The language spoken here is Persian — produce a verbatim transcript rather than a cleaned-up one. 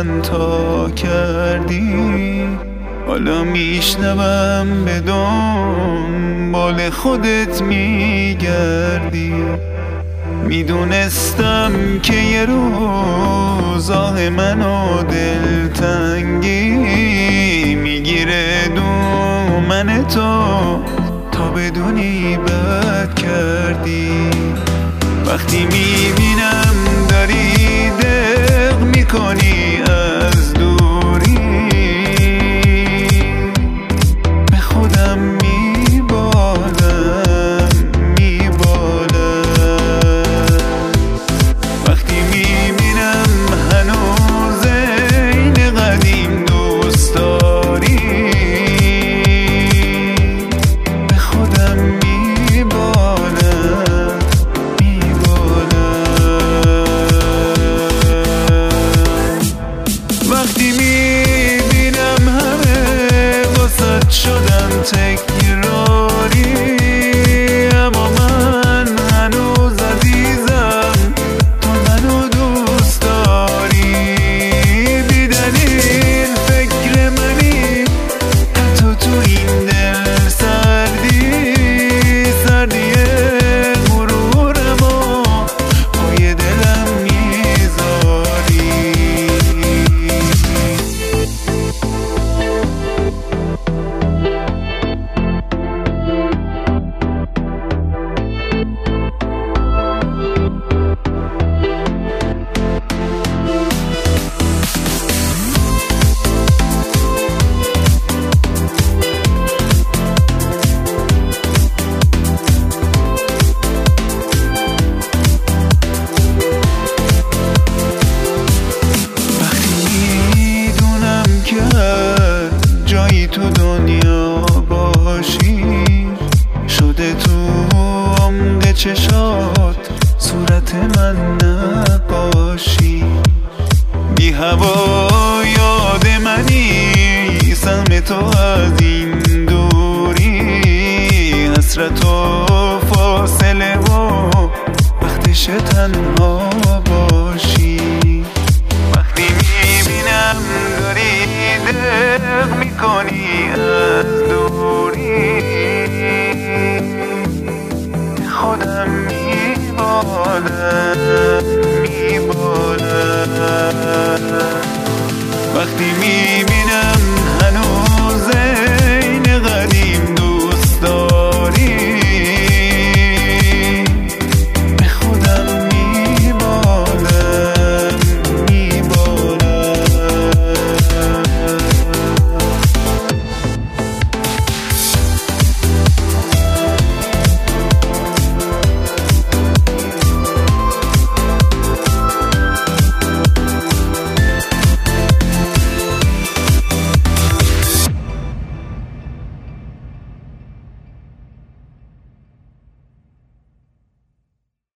من تا کردی، حالا میشنوم به دنبال خودت میگردی. میدونستم که یه روز آه منو دلتنگی میگیره دومن تو تا بدونی بد کردی. وقتی میبینم داری دق میکنی از دوری، به خودم میبالم میبالم. وقتی میبینم هنوز این قدیم دوست داری، به خودم میبالم وقتی میبینم همه واسد شدم تکراری، اما من هنوز عزیزم، تو منو دوست داری. بی دلیل فکر منی حتی تو این دل سردی، سردی مرورمو پای دلم میذاری. جایی تو دنیا باشی شده تو عمق چشات صورت من نقاشی. بی هوا یاد منی سهم تو از این دوری، حسرت و فاصله و وقتش تنها